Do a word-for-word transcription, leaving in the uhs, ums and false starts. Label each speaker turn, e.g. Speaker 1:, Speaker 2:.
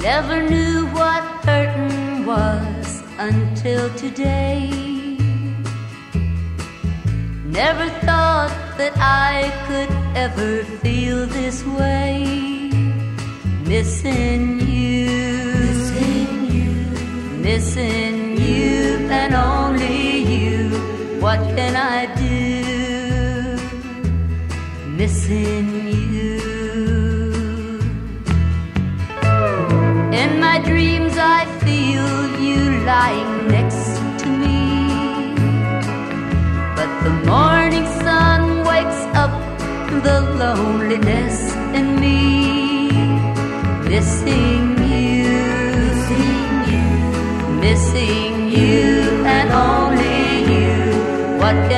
Speaker 1: Never knew what hurting was until today. Never thought that I could ever feel this way. Missing you, missing you, missing you and only you. What can I do? Missing you. In my dreams I feel you lying next to me, but the morning sun wakes up the loneliness in me. Missing